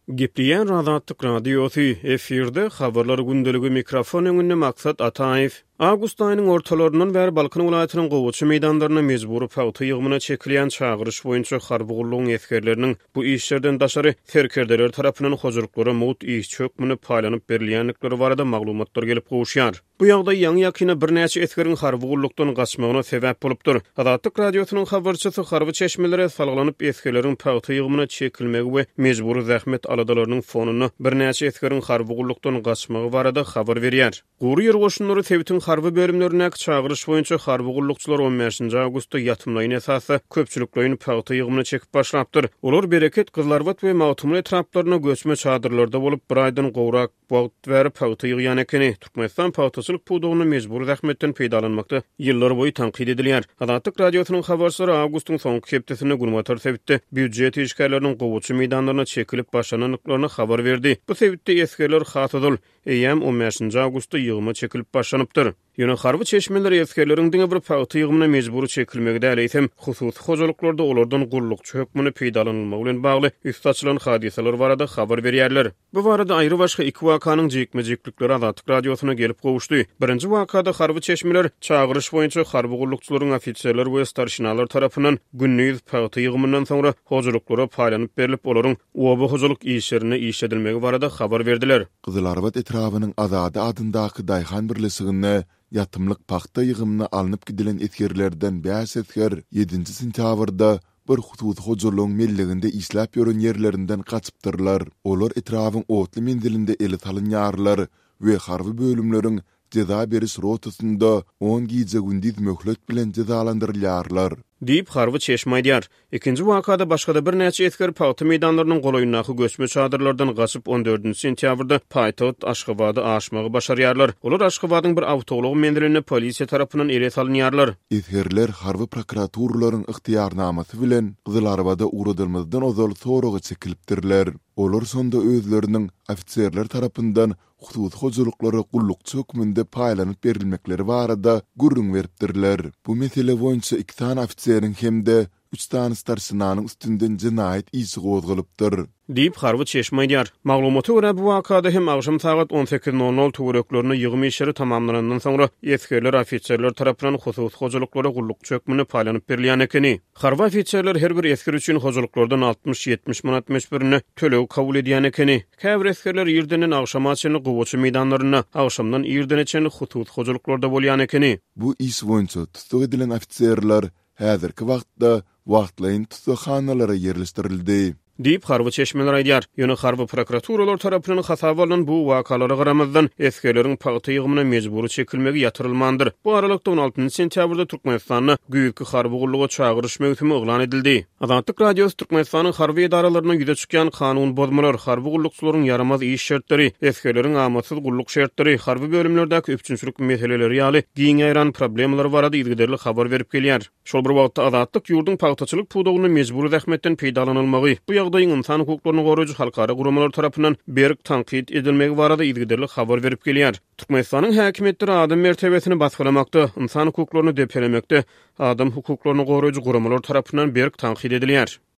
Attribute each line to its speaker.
Speaker 1: Gepleyen Azatlyk radiosu efirde habarlar gündeligi mikrofon öňünde maksat Ataev. Awgust aýynyň ortalaryndan bäri Balkan welaýatynyň gowuçy meýdanlaryna mezburi pagty ýygmyna çekilýän çagyryş boýunça harby etkerleriniň bu işlerden daşary terkerdeler tarapyndan hojurlyklary mowt iş çökmüni paýlanyp berilýänlikleri barada maglumatlar gelip gowuşýar. Bu ýagdaý ýaňy ýakyna bir näçe etkeriň harby gullukdan gaçmagyna sebäp bolupdyr. Azatlyk radiosynyň habarçysy harby çeşmelere salgylanyp etkerleriň pagty ýygmyna çekilmegi we mezburi zähmet aladalarynyň fonuny bir näçe etkeriň harby gullukdan gaçmagy barada habar berýär. Gury ýergoşunlary Tebitin harby bölümlerine çagyryş boýunça harby gullukçylar 15-nji awgustda ýatymlaryň esasy köpçüliklerini pagty ýygmyna çekip başlapdyr. Olar Bereket, Kızlarbat we Mawtumly etraplaryna göçme çadyrlarda bolup bir aýdan gowrak wagt berip pagty ýygýan ekeni. Türkmenistan pagtyçylyk pudugyny mezburi zähmetden peýdalanmakda ýyllar boýy tanqid edilýär. Azatlyk radiosynyň habarçylary awgustyň soňky hepdesinde gurmatar sebitde büdjet işgärleriniň gowuçy meýdanlaryna çekilip başlananlyklaryny habar berdi. Bu sebitde eskerler hatydyl eýem 15-nji awgustda ýygmy çekilip başlanypdyr. Ýöne harby çeşmeler eskerleriň diňe bir pagty ýygmyna mezburi çekilmegde äleýsem hususy hojuluklarda olardan gulluk çökmüni peýdalanylmagy bilen bagly üstadçylaryň hadiseler barada habar berýärler. Bu barada aýry başga iki wakanyň jekmejeklikleri Azatlyk radiosyna gelip gowuşdy. Birinji wakada harby çeşmeler çagyryş boýunça harby gullukçylaryň ofitserler we starşynalar tarapyndan günnüz pagty ýygmyndan soňra hojuluklara paýlanyp berilip olaryň oba hojuluk işlerine iş edilmegi barada habar berdiler.
Speaker 2: Kızlarbat etrafynyň Azady adyndaky daýhan birleşigine ýatymlyk pagty ýygymyna alınıp gidilen etkerlerden bäş etker 7-nji sentýabrda bir hususy hojurlygyň melliginde işläp ýören ýerlerinden gaçypdyrlar. Olar etrafyň otly mendilinde eli talynýarlar we harby bölümleriň ceza beriş rotasynda 10 gize gündüz möhlet bilen cezalandyrylýarlar. Diýip harby çeşme aýdýar. Ikinji wakada başga bir näçe etker pagty meýdanlarynyň golaýynaky göçme çadyrlardan gaçyp 14-nji sentýabrda paýtagat Aşgabaty aşmagy başarýarlar. Olar Aşgabatyň bir awtoglugy mendiline polisiýa tarapyndan ele salynýarlar. Etkerler harby prokuraturalaryň ygtyýarnamasy bilen Kızlarabada uğradylmazdan ozal soragy çekilipdirler. Olar sonda özleriniň ofitserler tarapyndan hususy hojuluklary gulluk çökmünde paýlanyp berilmekleri barada gurrun beripdirler. Bu mesele boýunça 2 tane ofitseriň hemde 3 tane starşynanyň üstünden jinayet isi gozgalypdyr. Diýip harby çeşme aýdýar. Maglumata görä bu wakada hem agşam saat 18:00 töwereklerini ýygymy işleri tamamlanandan soňra eskerler ofitserler tarapyndan hususy hojuluklara gulluk çökmüni paýlanyp berilýän ekeni. Harby ofitserler her bir esker üçin hojuluklardan 60-70 manat meşberini tölew kabul edýän ekeni. Käbir eskerler ýerdenen agşama çenli gowuçy meýdanlaryna, agşamdan ýerdene çenli hususy hojuluklarda bolýan ekeni. Bu iş boýunça tutuk edilen ofitserler häzirki wagtda wagtlaýyn tutukxanalara ýerleşdirildi. Diýip harby çeşmeler aýdýar. Ýöne harby prokuraturalar tarapyndan hasaba alynan bu wakalara garamazdan eskerleriň pagty ýygymyna mezburi çekilmegi ýatyrylmandyr. Bu aralykda 16-njy sentýabrda Türkmenistanda güýjki harby gulluga çagyryş mewsimi oglan edildi. Azatlyk radiosy Türkmenistanyň harby edaralaryna ýüze çykýan kanun bozmalar, harby gullukçylaryň yaramaz iş şertleri, eskerleriň amatsız gulluk şertleri, harby bölümlerdäki öpçünçülük meseleleri ýaly giň aýran problemler barada ýygderli habar berip gelýär. Şol bir wagtda Azatlyk ýurdun pagtyçylyk pudugyny mezburi zähmetden peýdalanylmagy, bu ýagdaýyň insan hukuklaryny goraýjy halkara guramalar tarapyndan berk tanqid edilmegi barada ýygderli habar berip gelýär. Türkmenistanyň häkimetleri adam mertebesini basgylamakda, insan hukuklaryny depelemekde, adam hukuklaryny goraýjy guramalar tarapyndan berk tanqid edilýär.